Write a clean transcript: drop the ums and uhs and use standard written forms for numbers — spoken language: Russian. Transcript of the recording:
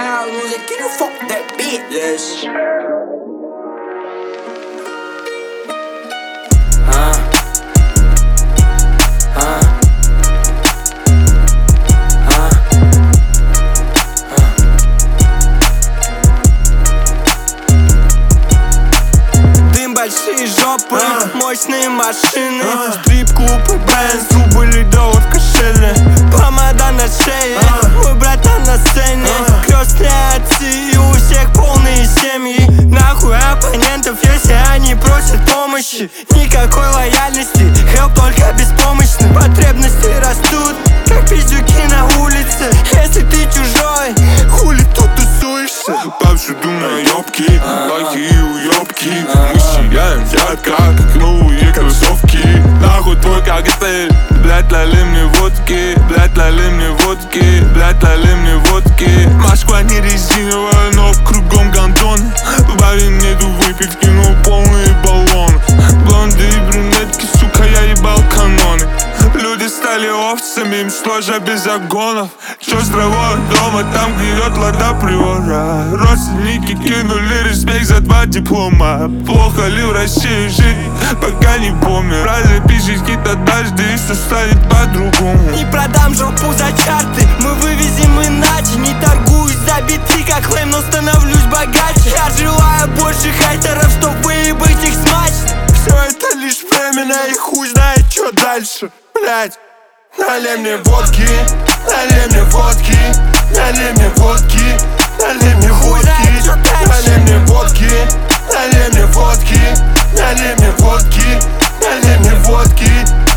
house music, can you fuck that bitch? Yes. Дым, большие жопы, мощные машины, стрип-клуб и Бенз, зубы ледовые в кошеле, помада на шее, мой братан на сцене, крестные отцы и у всех полные семьи. Нахуй оппонентов, если они просят помощи. Никакой лояльности, хелп только беспомощный. Потребности растут, как пиздюки на улице. Если ты чужой, хули тут тусуешься? Повсюду наебки, плохие уебки. Мы сияем ярко, как новые кроссовки. Нахуй твой коктейль, блядь, лали мне водки, блядь, лали мне водки, блядь, лали мне водки. Москва не резиновая, но кругом гондон. В баре нету выпивки, но полные баллоны. Блонды и брюнетки, сука, я ебал каноны. Люди стали овцами, им сложно без загонов. Чё с травой дома, там гниет лада приора. Родственники кинули респект за 2 диплома. Плохо ли в России жить, пока не помню. Разве пишешь какие-то дожди, и все станет по-другому. Не продам жопу за чарты, мы вывезем иначе. Не торгуюсь за биты, как Флейм, но становлюсь богаче. Я желаю больше хайтеров, чтоб выебать их смачно. Все это лишь временно, и хуй знает, что дальше. Блять, налей мне водки, налей мне водки, налей мне водки, налей мне водки, налей мне водки, налей мне водки, налей мне водки, налей мне водки.